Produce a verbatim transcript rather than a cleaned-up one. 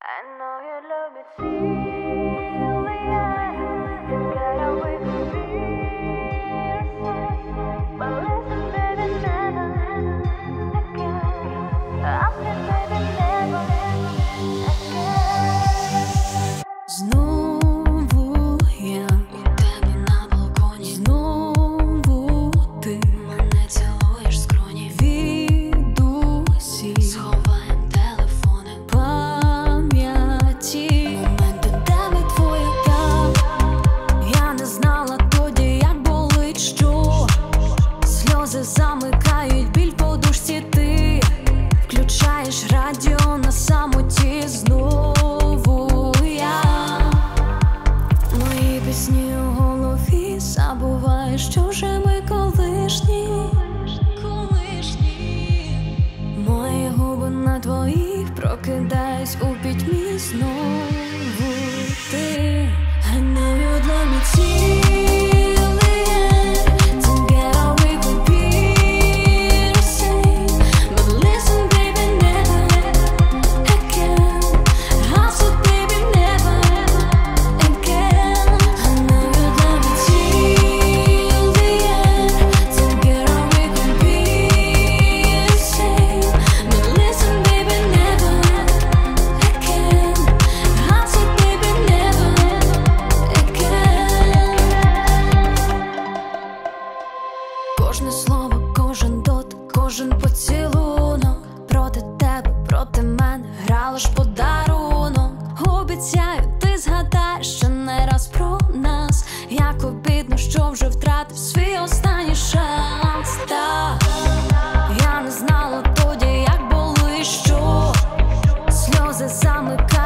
I know you love me till the end. Together we could be yourself. But listen, baby, never again. After, baby, never again. Знову я у тебе на балконі. Знову ти мене цілуєш скроні. Від усіх сховаєм телефони пам'яті. Моменти, де ми твоє я. Я не знала тоді, як болить, що сльози замикають біль подушці. Ти включаєш радіо на самоті. Знову я. Мої пісні у голові забуваю, що вже ми колишні. Мої губи на твоїх прокидаюсь у пітьмі. Знову ти. I know you'd love me till the end. Together we could be the same. But listen, baby, never again. I said, baby, never again. I know you'd love me till the end. Together we could be the same. But listen, baby, never again. I said, baby, never again. Кожне слово, кожен дотик, кожен поцілунок. Проти тебе, проти мене грала ж подарунок. Обіцяю, ти згадаєш ще не раз про нас. Як обідно, що вже втратив свій останній шанс. Так, я не знала тоді, як болить, що сльози замикають